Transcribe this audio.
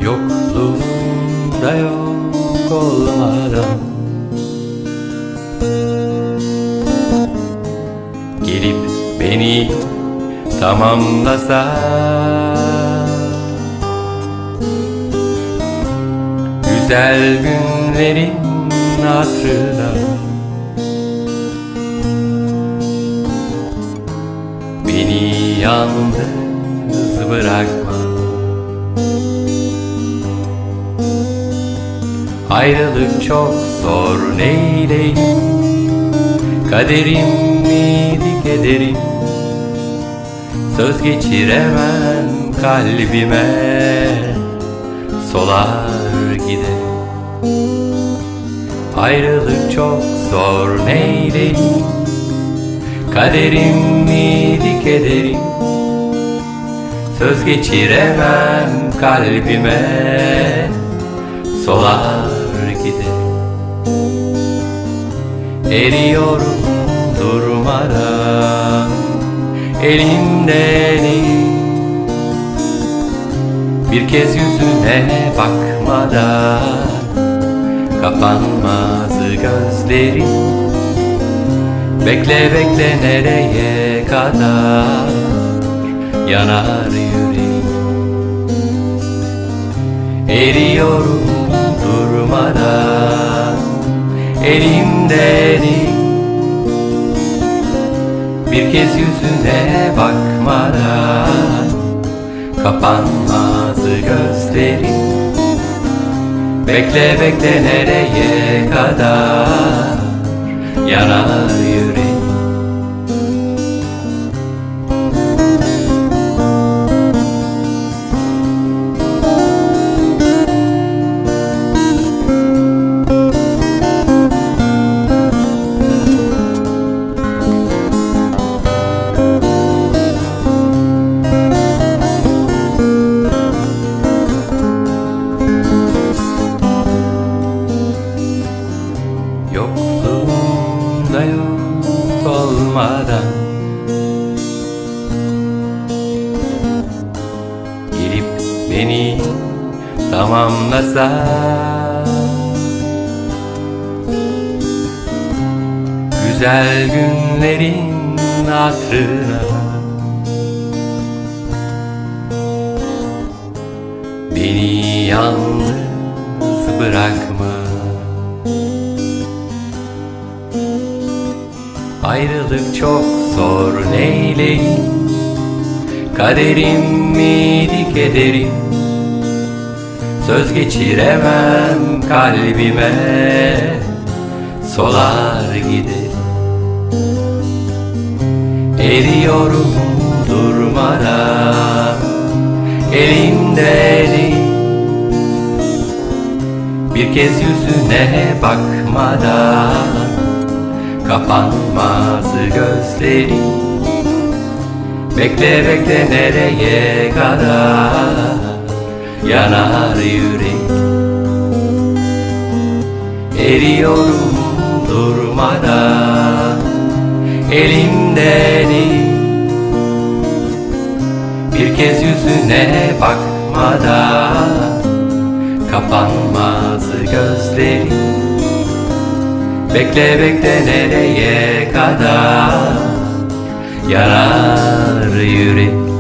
Yokluğunda yok olmadan gelip beni tamamlasa, güzel günlerin hatırına beni yalnız bırakma. Ayrılık çok zor, neyleyim? Kaderim miydi kederim? Söz geçiremem kalbime, solar gider. Ayrılık çok zor, neyleyim? Kaderim miydi kederim? Söz geçiremem kalbime, solar gider. Eriyorum durmadan, elimden bir kez yüzüne bakmadan kapanmaz gözlerim. Bekle bekle, nereye kadar yanar yüreğim? Eriyorum durmadan, elimden bir kez yüzüne bakmadan kapanmaz gözlerim. Bekle bekle, nereye kadar yanar yüreğim? Yokluğunda yok olmadan gelip beni tamamlasa, güzel günlerin hatırına beni yalnız bırakma. Ayrılık çok zor, neyleyim? Kaderim miydi kederim? Söz geçiremem kalbime, solar gider. Eriyorum durmadan, elimden bir kez yüzüne bakmadan kapanmaz gözlerim. Bekle bekle, nereye kadar yanar yüreğim? Eriyorum durmadan, elimden bir kez yüzüne bakmadan kapanmaz gözlerim. Bekle bekle, nereye kadar yanar yüreğim?